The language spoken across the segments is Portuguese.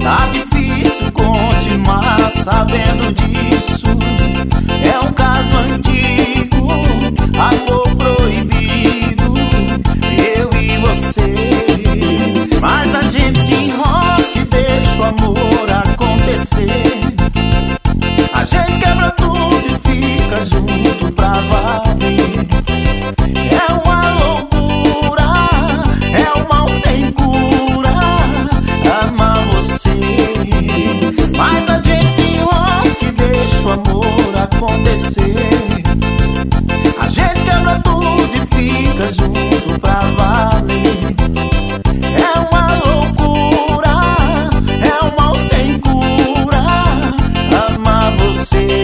Tá difícil continuar sabendo disso. É um caso antigo, amor proibido, eu e você. Mas a gente se enrosca e deixa o amor acontecer. A gente quebra tudo e fica junto pra valer. É uma loucura, é um mal sem cura amar você. Mas a gente se enrosca e deixa o amor acontecer. A gente quebra tudo e fica junto pra valer. É uma loucura, é um mal sem cura amar você.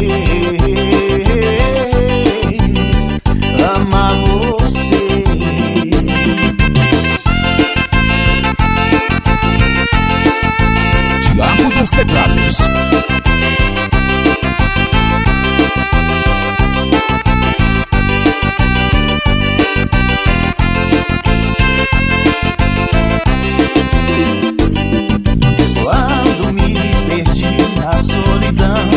Amar você. Thiago dos Teclados. Quando me perdi na solidão,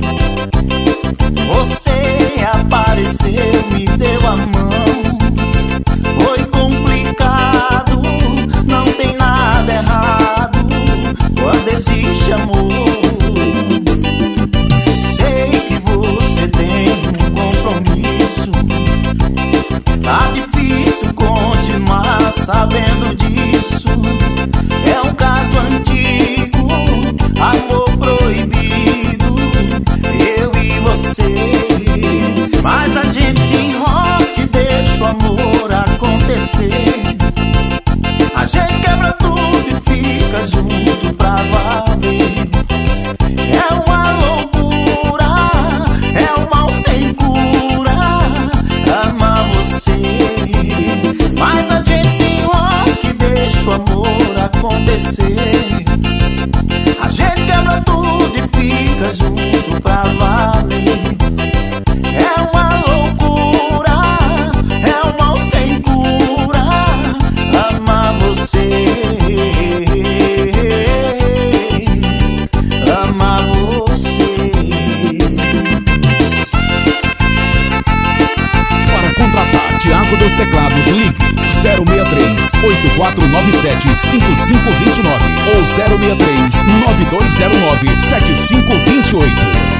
você apareceu, me deu a mão. Foi complicado, não tem nada errado quando existe amor. Sei que você tem um compromisso. Tá difícil continuar sabendo disso. É um caso antigo, amor proibido, eu e você. Mas a gente se enrosca e deixa o amor acontecer. A gente quebra tudo e fica junto pra valer. É uma loucura, é um mal sem cura amar você. Mas a gente se enrosca e deixa o amor acontecer. A gente quebra tudo e fica junto pra valer. É uma loucura, é um mal sem cura amar você. Amar você. Para contratar Thiago dos Teclados, ligue 063 8497 5529 ou 063 9209 7528.